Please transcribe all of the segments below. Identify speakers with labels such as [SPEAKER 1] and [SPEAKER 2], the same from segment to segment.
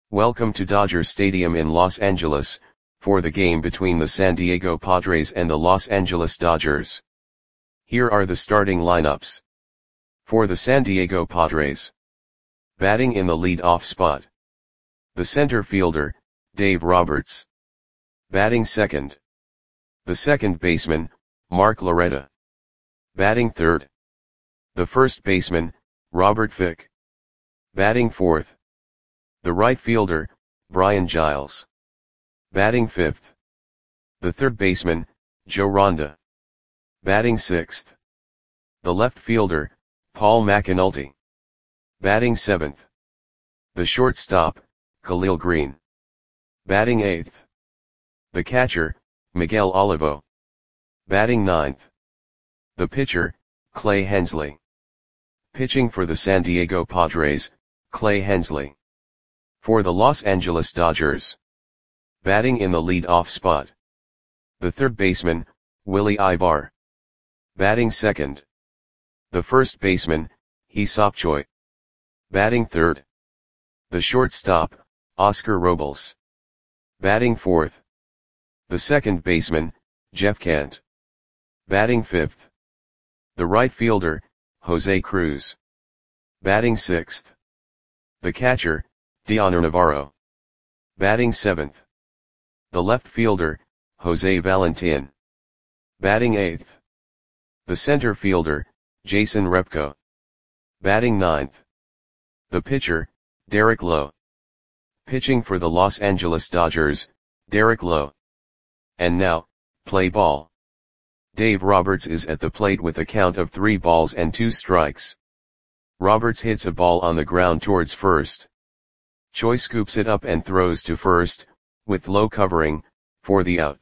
[SPEAKER 1] Welcome to Dodger Stadium in Los Angeles, for the game between the San Diego Padres and the Los Angeles Dodgers. Here are the starting lineups. For the San Diego Padres. Batting in the lead-off spot. The center fielder, Dave Roberts. Batting second. The second baseman, Mark Loretta. Batting third. The first baseman, Robert Fick. Batting fourth. The right fielder, Brian Giles. Batting fifth. The third baseman, Joe Ronda. Batting sixth. The left fielder, Paul McAnulty. Batting seventh. The shortstop, Khalil Green. Batting eighth. The catcher, Miguel Olivo. Batting ninth. The pitcher, Clay Hensley. Pitching for the San Diego Padres, Clay Hensley. For the Los Angeles Dodgers. Batting in the lead-off spot. The third baseman, Willie Ibar. Batting second. The first baseman, Hee-Seop Choi. Batting third. The shortstop, Oscar Robles. Batting fourth. The second baseman, Jeff Kent. Batting fifth. The right fielder, Jose Cruz. Batting sixth. The catcher, Dioner Navarro. Batting seventh. The left fielder, Jose Valentin. Batting eighth. The center fielder, Jason Repko. Batting ninth. The pitcher, Derek Lowe. Pitching for the Los Angeles Dodgers, Derek Lowe. And now, play ball. Dave Roberts is at the plate with a count of 3 balls and 2 strikes. Roberts hits a ball on the ground towards first. Choi scoops it up and throws to first, with Lowe covering, for the out.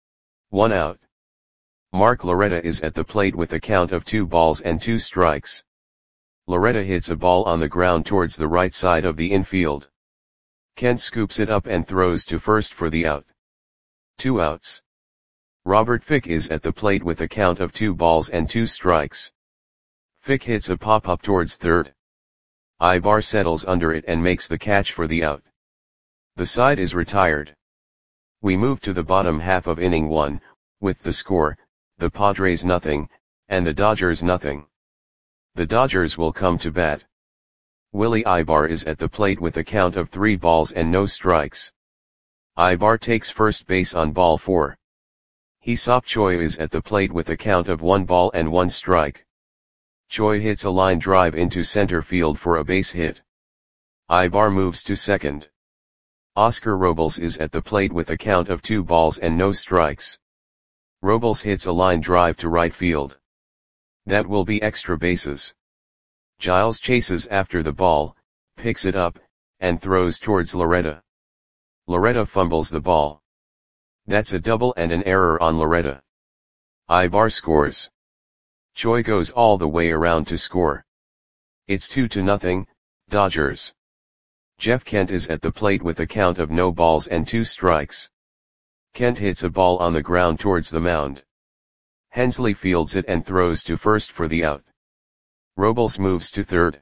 [SPEAKER 1] 1 out. Mark Loretta is at the plate with a count of 2 balls and 2 strikes. Loretta hits a ball on the ground towards the right side of the infield. Kent scoops it up and throws to first for the out. 2 outs. Robert Fick is at the plate with a count of 2 balls and 2 strikes. Fick hits a pop-up towards third. Ibar settles under it and makes the catch for the out. The side is retired. We move to the bottom half of inning 1, with the score, the Padres nothing, and the Dodgers nothing. The Dodgers will come to bat. Willie Ibar is at the plate with a count of 3 balls and no strikes. Ibar takes first base on ball 4. Hee-Seop Choi is at the plate with a count of 1 ball and 1 strike. Choi hits a line drive into center field for a base hit. Ibar moves to second. Oscar Robles is at the plate with a count of 2 balls and no strikes. Robles hits a line drive to right field. That will be extra bases. Giles chases after the ball, picks it up, and throws towards Loretta. Loretta fumbles the ball. That's a double and an error on Loretta. Ibar scores. Choi goes all the way around to score. It's 2-0, Dodgers. Jeff Kent is at the plate with a count of no balls and 2 strikes. Kent hits a ball on the ground towards the mound. Hensley fields it and throws to first for the out. Robles moves to third.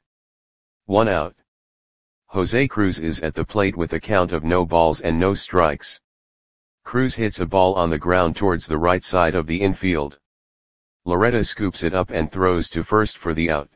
[SPEAKER 1] 1 out. Jose Cruz is at the plate with a count of no balls and no strikes. Cruz hits a ball on the ground towards the right side of the infield. Loretta scoops it up and throws to first for the out.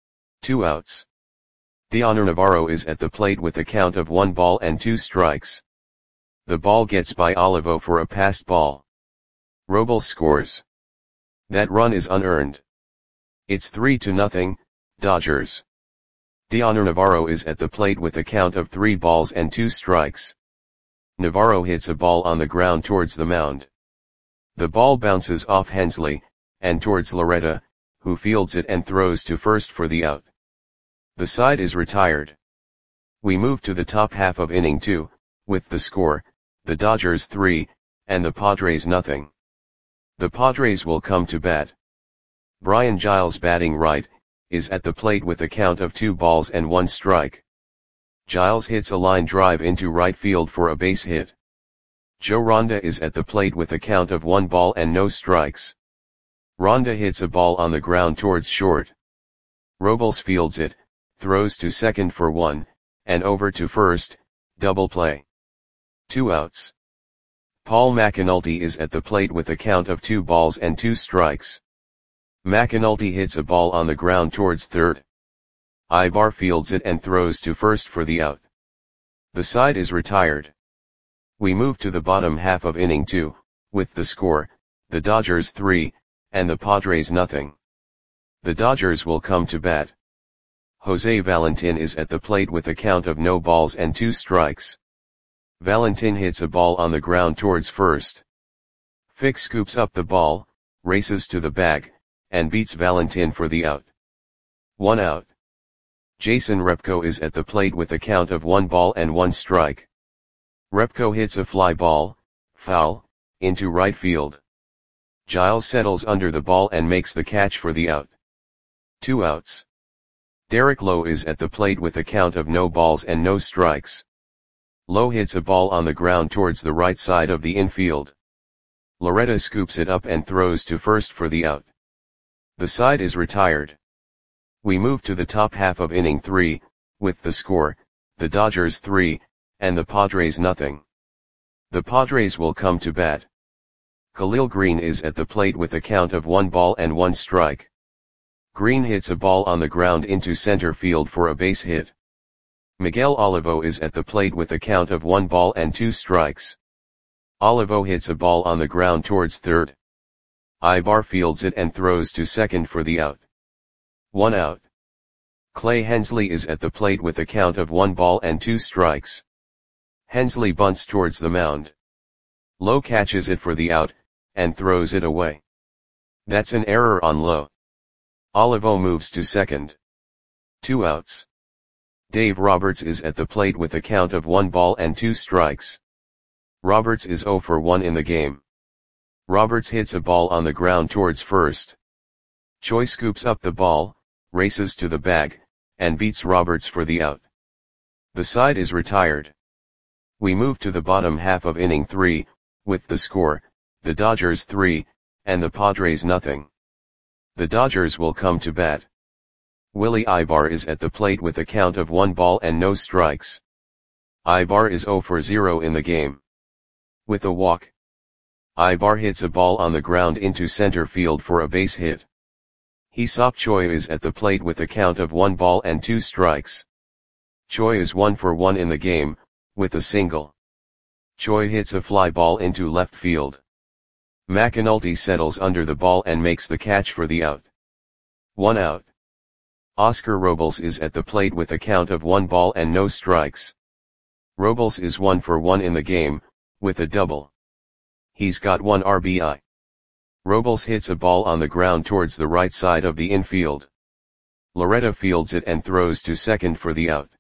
[SPEAKER 1] 2 outs. Dioner Navarro is at the plate with a count of 1 ball and 2 strikes. The ball gets by Olivo for a passed ball. Robles scores. That run is unearned. It's 3-0, Dodgers. Dioner Navarro is at the plate with a count of 3 balls and 2 strikes. Navarro hits a ball on the ground towards the mound. The ball bounces off Hensley, and towards Loretta, who fields it and throws to first for the out. The side is retired. We move to the top half of inning 2, with the score, the Dodgers 3, and the Padres nothing. The Padres will come to bat. Brian Giles batting right, is at the plate with a count of 2 balls and 1 strike. Giles hits a line drive into right field for a base hit. Joe Ronda is at the plate with a count of 1 ball and no strikes. Ronda hits a ball on the ground towards short. Robles fields it, throws to second for 1, and over to first, Double play. 2 outs. Paul McAnulty is at the plate with a count of 2 balls and 2 strikes. McAnulty hits a ball on the ground towards third. Ibar fields it and throws to first for the out. The side is retired. We move to the bottom half of inning 2, with the score, the Dodgers 3, and the Padres nothing. The Dodgers will come to bat. Jose Valentin is at the plate with a count of no balls and 2 strikes. Valentin hits a ball on the ground towards first. Fick scoops up the ball, races to the bag, and beats Valentin for the out. 1 out. Jason Repko is at the plate with a count of 1 ball and 1 strike. Repko hits a fly ball, foul, into right field. Giles settles under the ball and makes the catch for the out. 2 outs. Derek Lowe is at the plate with a count of no balls and no strikes. Lowe hits a ball on the ground towards the right side of the infield. Loretta scoops it up and throws to first for the out. The side is retired. We move to the top half of inning 3, with the score, the Dodgers 3, and the Padres nothing. The Padres will come to bat. Khalil Green is at the plate with a count of 1 ball and 1 strike. Green hits a ball on the ground into center field for a base hit. Miguel Olivo is at the plate with a count of 1 ball and 2 strikes. Olivo hits a ball on the ground towards third. Ibar fields it and throws to second for the out. 1 out. Clay Hensley is at the plate with a count of 1 ball and 2 strikes. Hensley bunts towards the mound. Lowe catches it for the out, and throws it away. That's an error on Lowe. Olivo moves to second. 2 outs. Dave Roberts is at the plate with a count of 1 ball and 2 strikes. Roberts is 0 for 1 in the game. Roberts hits a ball on the ground towards first. Choi scoops up the ball, races to the bag, and beats Roberts for the out. The side is retired. We move to the bottom half of inning 3, with the score, the Dodgers 3, and the Padres nothing. The Dodgers will come to bat. Willie Ibar is at the plate with a count of 1 ball and no strikes. Ibar is 0 for 0 in the game. With a walk. Ibar hits a ball on the ground into center field for a base hit. Hee-Seop Choi is at the plate with a count of 1 ball and 2 strikes. Choi is 1 for 1 in the game, with a single. Choi hits a fly ball into left field. McAnulty settles under the ball and makes the catch for the out. 1 out. Oscar Robles is at the plate with a count of 1 ball and no strikes. Robles is 1 for 1 in the game, with a double. He's got 1 RBI. Robles hits a ball on the ground towards the right side of the infield. Loretta fields it and throws to second for the out.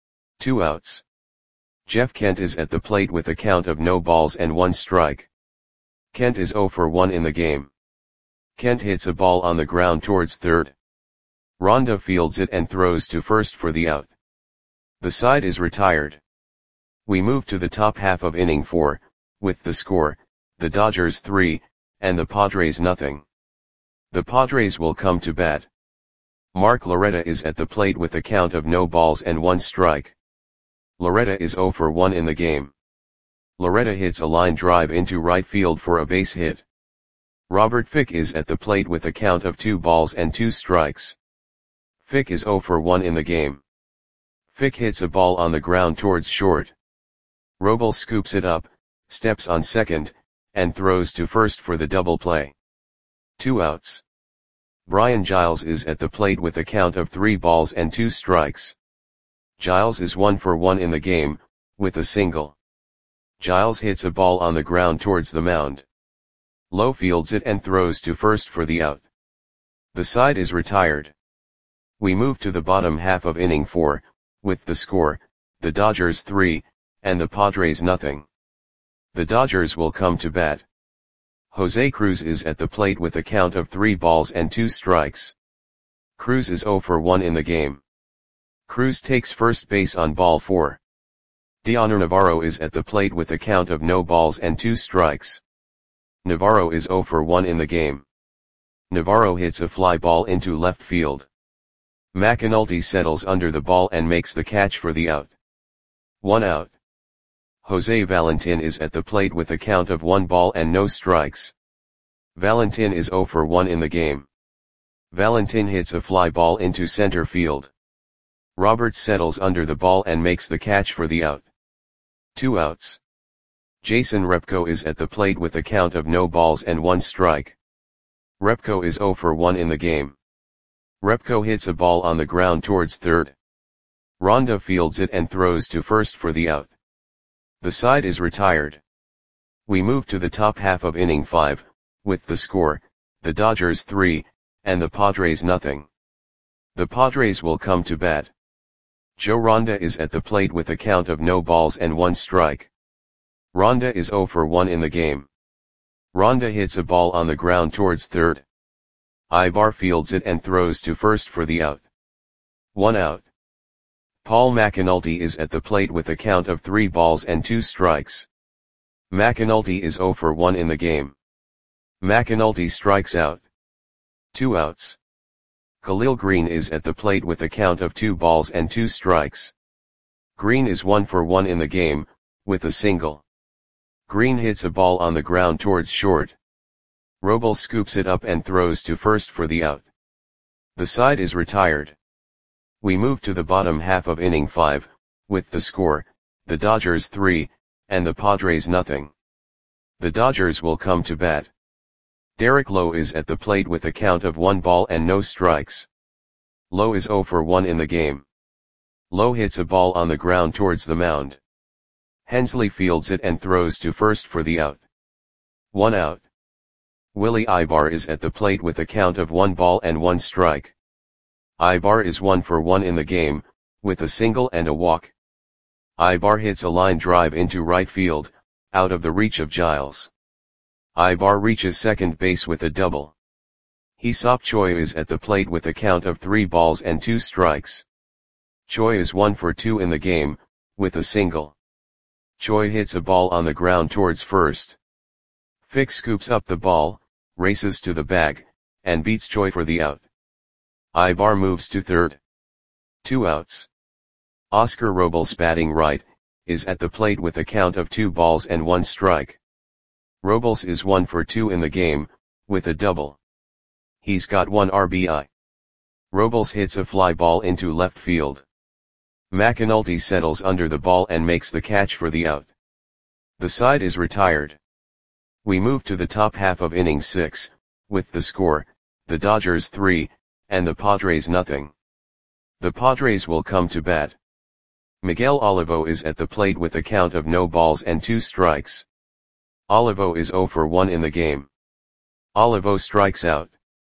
[SPEAKER 1] 2 outs. Jeff Kent is at the plate with a count of no balls and 1 strike. Kent is 0 for 1 in the game. Kent hits a ball on the ground towards third. Ronda fields it and throws to first for the out. The side is retired. We move to the top half of inning 4, with the score, the Dodgers 3, and the Padres nothing. The Padres will come to bat. Mark Loretta is at the plate with a count of no balls and 1 strike. Loretta is 0 for 1 in the game. Loretta hits a line drive into right field for a base hit. Robert Fick is at the plate with a count of 2 balls and 2 strikes. Fick is 0 for 1 in the game. Fick hits a ball on the ground towards short. Robles scoops it up, steps on second, and throws to first for the double play. 2 outs. Brian Giles is at the plate with a count of 3 balls and 2 strikes. Giles is 1 for 1 in the game, with a single. Giles hits a ball on the ground towards the mound. Lowe fields it and throws to first for the out. The side is retired. We move to the bottom half of inning 4, with the score, the Dodgers 3, and the Padres nothing. The Dodgers will come to bat. Jose Cruz is at the plate with a count of 3 balls and 2 strikes. Cruz is 0 for 1 in the game. Cruz takes first base on ball 4. Dioner Navarro is at the plate with a count of no balls and 2 strikes. Navarro is 0 for 1 in the game. Navarro hits a fly ball into left field. McAnulty settles under the ball and makes the catch for the out. 1 out. Jose Valentin is at the plate with a count of 1 ball and no strikes. Valentin is 0 for 1 in the game. Valentin hits a fly ball into center field. Roberts settles under the ball and makes the catch for the out. 2 outs. Jason Repko is at the plate with a count of no balls and 1 strike. Repko is 0 for 1 in the game. Repko hits a ball on the ground towards third. Ronda fields it and throws to first for the out. The side is retired. We move to the top half of inning 5, with the score, the Dodgers 3, and the Padres nothing. The Padres will come to bat. Joe Ronda is at the plate with a count of no balls and 1 strike. Ronda is 0 for 1 in the game. Ronda hits a ball on the ground towards third. Ibar fields it and throws to first for the out. 1 out. Paul McAnulty is at the plate with a count of 3 balls and 2 strikes. McAnulty is 0 for 1 in the game. McAnulty strikes out. 2 outs. Khalil Green is at the plate with a count of 2 balls and 2 strikes. Green is 1 for 1 in the game, with a single. Green hits a ball on the ground towards short. Robles scoops it up and throws to first for the out. The side is retired. We move to the bottom half of inning 5, with the score, the Dodgers 3, and the Padres nothing. The Dodgers will come to bat. Derek Lowe is at the plate with a count of 1 ball and no strikes. Lowe is 0 for 1 in the game. Lowe hits a ball on the ground towards the mound. Hensley fields it and throws to first for the out. 1 out. Willie Ibar is at the plate with a count of 1 ball and 1 strike. Ibar is 1 for 1 in the game, with a single and a walk. Ibar hits a line drive into right field, out of the reach of Giles. Ibar reaches second base with a double. Hee-Seop Choi is at the plate with a count of 3 balls and 2 strikes. Choi is 1 for 2 in the game, with a single. Choi hits a ball on the ground towards first. Fick scoops up the ball, races to the bag, and beats Choi for the out. Ibar moves to third. 2 outs. Oscar Robles, batting right, is at the plate with a count of 2 balls and 1 strike. Robles is 1 for 2 in the game, with a double. He's got 1 RBI. Robles hits a fly ball into left field. McAnulty settles under the ball and makes the catch for the out. The side is retired. We move to the top half of inning 6, with the score, the Dodgers 3, and the Padres nothing. The Padres will come to bat. Miguel Olivo is at the plate with a count of no balls and 2 strikes. Olivo is 0 for 1 in the game. Olivo strikes out.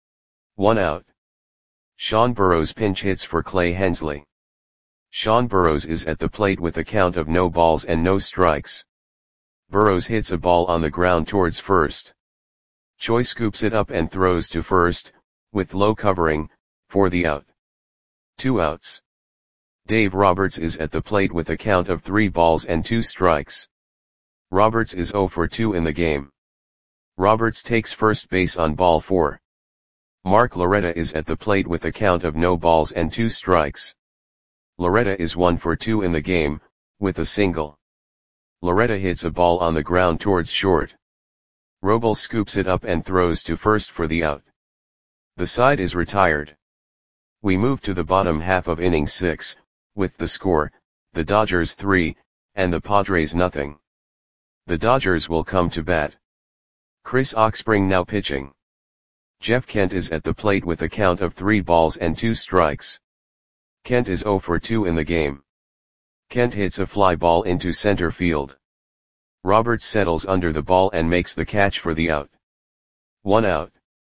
[SPEAKER 1] 1 out. Sean Burrows pinch hits for Clay Hensley. Sean Burrows is at the plate with a count of no balls and no strikes. Burrows hits a ball on the ground towards first. Choi scoops it up and throws to first, with Lowe covering, for the out. 2 outs. Dave Roberts is at the plate with a count of 3 balls and 2 strikes. Roberts is 0 for 2 in the game. Roberts takes first base on ball 4. Mark Loretta is at the plate with a count of no balls and 2 strikes. Loretta is 1 for 2 in the game, with a single. Loretta hits a ball on the ground towards short. Robles scoops it up and throws to first for the out. The side is retired. We move to the bottom half of inning 6, with the score, the Dodgers 3, and the Padres nothing. The Dodgers will come to bat. Chris Oxspring now pitching. Jeff Kent is at the plate with a count of 3 balls and 2 strikes. Kent is 0 for 2 in the game. Kent hits a fly ball into center field. Roberts settles under the ball and makes the catch for the out. 1 out.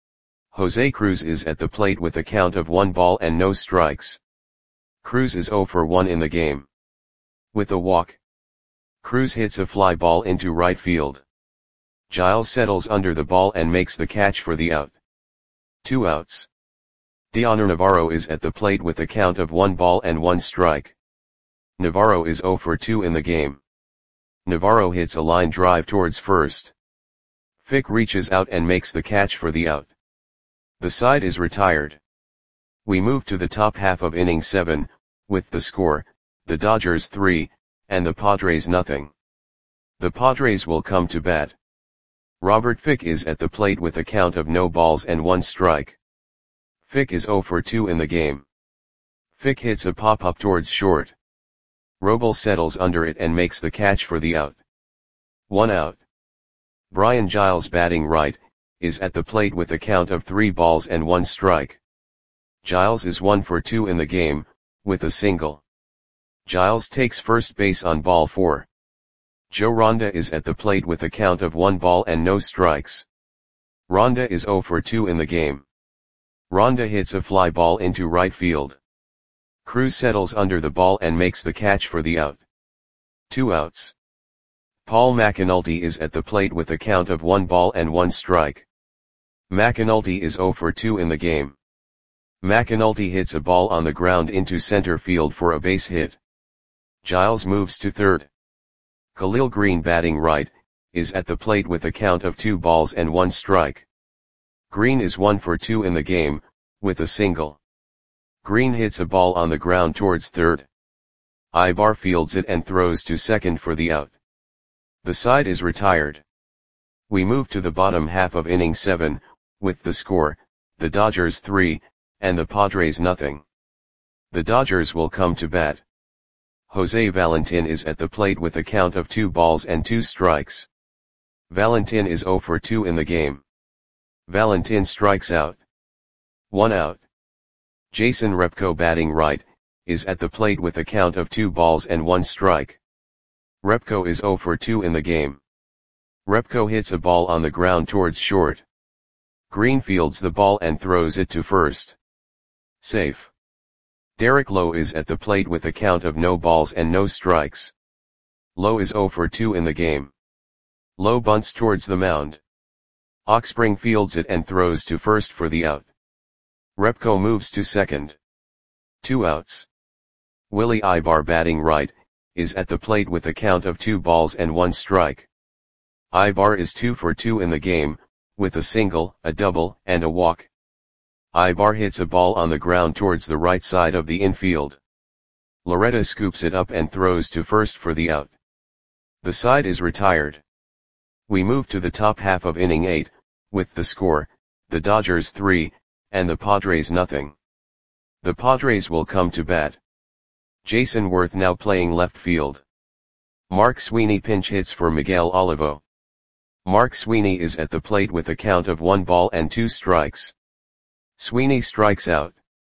[SPEAKER 1] Jose Cruz is at the plate with a count of 1 ball and no strikes. Cruz is 0 for 1 in the game. With a walk. Cruz hits a fly ball into right field. Giles settles under the ball and makes the catch for the out. 2 outs. Dioner Navarro is at the plate with a count of 1 ball and 1 strike. Navarro is 0 for 2 in the game. Navarro hits a line drive towards first. Fick reaches out and makes the catch for the out. The side is retired. We move to the top half of inning 7, with the score, the Dodgers 3, and the Padres nothing. The Padres will come to bat. Robert Fick is at the plate with a count of no balls and 1 strike. Fick is 0 for 2 in the game. Fick hits a pop-up towards short. Robles settles under it and makes the catch for the out. 1 out. Brian Giles, batting right, is at the plate with a count of 3 balls and 1 strike. Giles is 1 for 2 in the game, with a single. Giles takes first base on ball 4. Joe Ronda is at the plate with a count of 1 ball and no strikes. Ronda is 0 for 2 in the game. Ronda hits a fly ball into right field. Cruz settles under the ball and makes the catch for the out. 2 outs. Paul McAnulty is at the plate with a count of 1 ball and 1 strike. McAnulty is 0 for 2 in the game. McAnulty hits a ball on the ground into center field for a base hit. Giles moves to third. Khalil Green, batting right, is at the plate with a count of 2 balls and 1 strike. Green is 1 for 2 in the game, with a single. Green hits a ball on the ground towards third. Ibar fields it and throws to second for the out. The side is retired. We move to the bottom half of inning 7, with the score, the Dodgers 3, and the Padres nothing. The Dodgers will come to bat. Jose Valentin is at the plate with a count of 2 balls and 2 strikes. Valentin is 0 for 2 in the game. Valentin strikes out. 1 out. Jason Repko, batting right, is at the plate with a count of 2 balls and 1 strike. Repko is 0 for 2 in the game. Repko hits a ball on the ground towards short. Green fields the ball and throws it to first. Safe. Derek Lowe is at the plate with a count of no balls and no strikes. Lowe is 0 for 2 in the game. Lowe bunts towards the mound. Oxspring fields it and throws to first for the out. Repko moves to second. 2 outs. Willie Ibar, batting right, is at the plate with a count of 2 balls and 1 strike. Ibar is 2 for 2 in the game, with a single, a double, and a walk. Ibar hits a ball on the ground towards the right side of the infield. Loretta scoops it up and throws to first for the out. The side is retired. We move to the top half of inning 8, with the score, the Dodgers 3, and the Padres nothing. The Padres will come to bat. Jason Worth now playing left field. Mark Sweeney pinch hits for Miguel Olivo. Mark Sweeney is at the plate with a count of 1 ball and 2 strikes. Sweeney strikes out.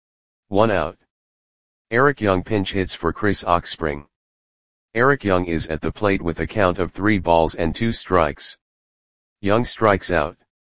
[SPEAKER 1] 1 out. Eric Young pinch hits for Chris Oxspring. Eric Young is at the plate with a count of 3 balls and 2 strikes. Young strikes out.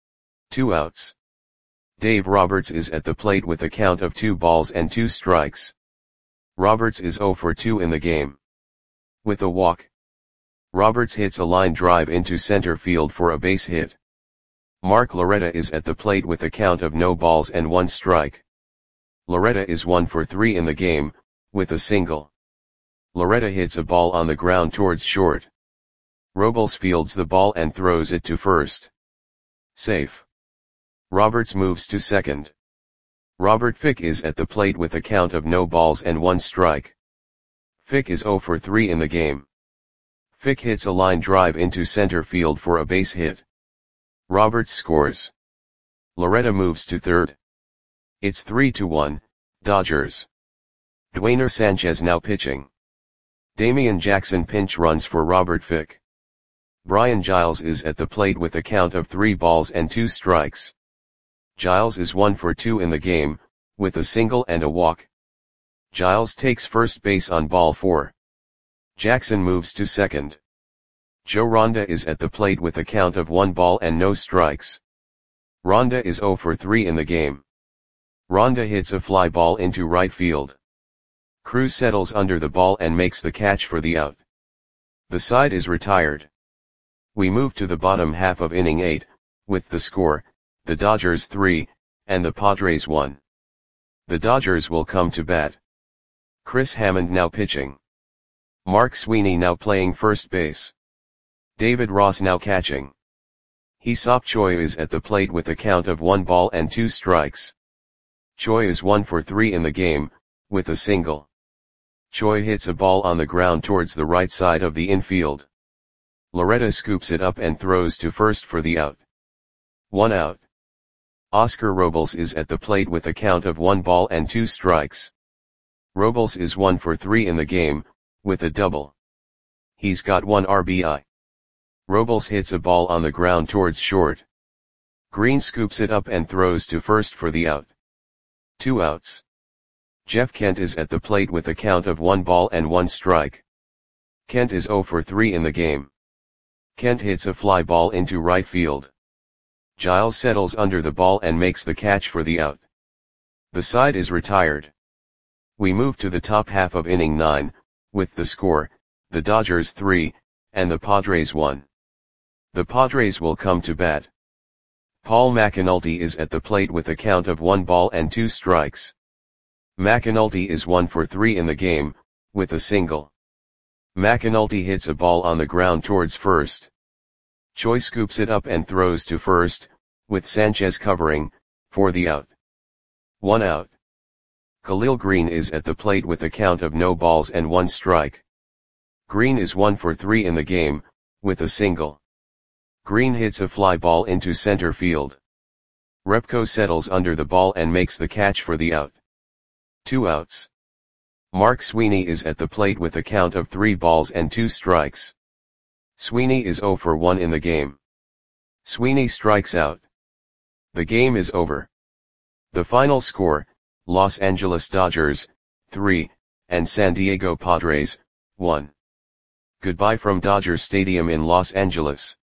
[SPEAKER 1] 2 outs. Dave Roberts is at the plate with a count of 2 balls and 2 strikes. Roberts is 0 for 2 in the game. With a walk. Roberts hits a line drive into center field for a base hit. Mark Loretta is at the plate with a count of no balls and 1 strike. Loretta is 1 for 3 in the game, with a single. Loretta hits a ball on the ground towards short. Robles fields the ball and throws it to first. Safe. Roberts moves to second. Robert Fick is at the plate with a count of no balls and 1 strike. Fick is 0 for 3 in the game. Fick hits a line drive into center field for a base hit. Roberts scores. Loretta moves to third. It's 3-1, Dodgers. Dwayner Sanchez now pitching. Damian Jackson pinch runs for Robert Fick. Brian Giles is at the plate with a count of 3 balls and 2 strikes. Giles is 1 for 2 in the game, with a single and a walk. Giles takes first base on ball 4. Jackson moves to second. Joe Ronda is at the plate with a count of 1 ball and no strikes. Ronda is 0 for 3 in the game. Ronda hits a fly ball into right field. Cruz settles under the ball and makes the catch for the out. The side is retired. We move to the bottom half of inning 8, with the score, the Dodgers 3, and the Padres 1. The Dodgers will come to bat. Chris Hammond now pitching. Mark Sweeney now playing first base. David Ross now catching. Hee-Seop Choi is at the plate with a count of 1 ball and 2 strikes. Choi is 1 for 3 in the game, with a single. Choi hits a ball on the ground towards the right side of the infield. Loretta scoops it up and throws to first for the out. 1 out. Oscar Robles is at the plate with a count of 1 ball and 2 strikes. Robles is 1 for 3 in the game, with a double. He's got 1 RBI. Robles hits a ball on the ground towards short. Green scoops it up and throws to first for the out. 2 outs. Jeff Kent is at the plate with a count of 1 ball and 1 strike. Kent is 0 for 3 in the game. Kent hits a fly ball into right field. Giles settles under the ball and makes the catch for the out. The side is retired. We move to the top half of inning 9, with the score, the Dodgers 3, and the Padres 1. The Padres will come to bat. Paul McAnulty is at the plate with a count of 1 ball and 2 strikes. McAnulty is 1 for 3 in the game, with a single. McAnulty hits a ball on the ground towards first. Choi scoops it up and throws to first, with Sanchez covering, for the out. 1 out. Khalil Green is at the plate with a count of no balls and 1 strike. Green is 1 for 3 in the game, with a single. Green hits a fly ball into center field. Repko settles under the ball and makes the catch for the out. 2 outs. Mark Sweeney is at the plate with a count of 3 balls and 2 strikes. Sweeney is 0 for 1 in the game. Sweeney strikes out. The game is over. The final score, Los Angeles Dodgers, 3, and San Diego Padres, 1. Goodbye from Dodger Stadium in Los Angeles.